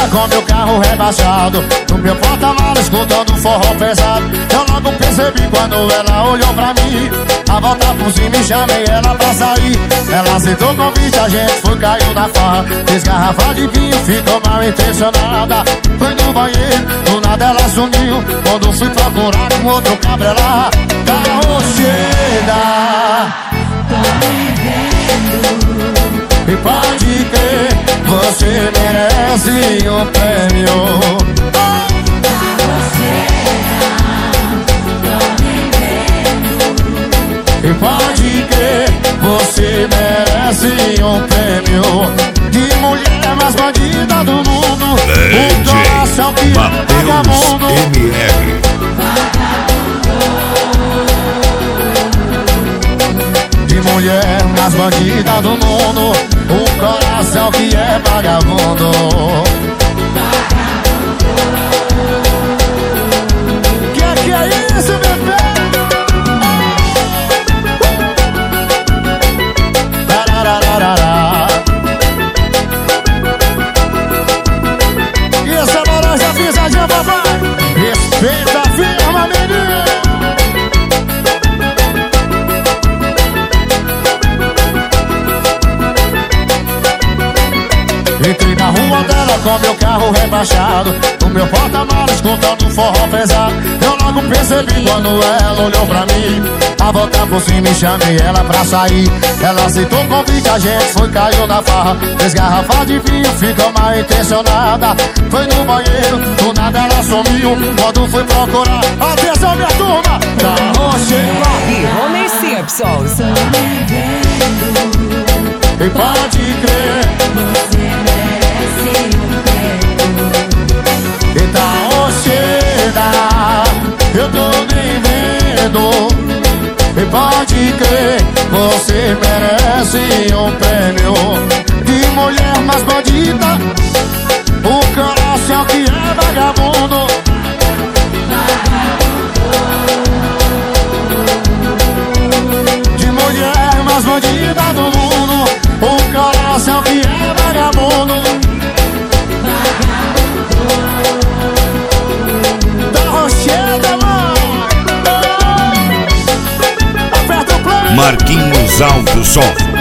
dela com meu carro rebaixado, no meu porta-malas escutando forró pesado. Eu logo percebi quando ela olhou pra mim. A volta por cima e chamei ela pra sair. Ela aceitou o convite, a gente foi, caiu na farra. Fez garrafa de vinho, ficou mal intencionada. Foi no banheiro, do nada ela sumiu. Quando fui procurar com outro cabra, ela carroceira. Tô me vendo. E pode crer, você merece um prêmio. E pode crer, você merece um prêmio de mulher mais bandida do mundo. O coração que é vagabundo. MR. De mulher mais bandida do mundo. O coração que é vagabundo. Que é isso, bebê? E essa laranja pisadinha, papai? Respeita a firma, menino. Entrei na rua dela com meu carro rebaixado, no meu porta-malas escutando forró pesado. Eu logo percebi quando ela olhou pra mim. A volta por cima e chamei ela pra sair. Ela aceitou o convite, a gente foi, caiu na farra. Fez garrafa de vinho, ficou mal intencionada. Foi no banheiro, do nada ela sumiu. Quando fui procurar, atenção minha turma, carroceira. E Rony Simpsons. E pode crer, e carroceira, eu tô nem vendo. E pode crer, você merece um prêmio de mulher mais bandida. O coração que é vagabundo. De mulher mais bandida do mundo. O coração que é vagabundo. Da Rocheda, mano. Aperta o play. Marquinhos Alto Som.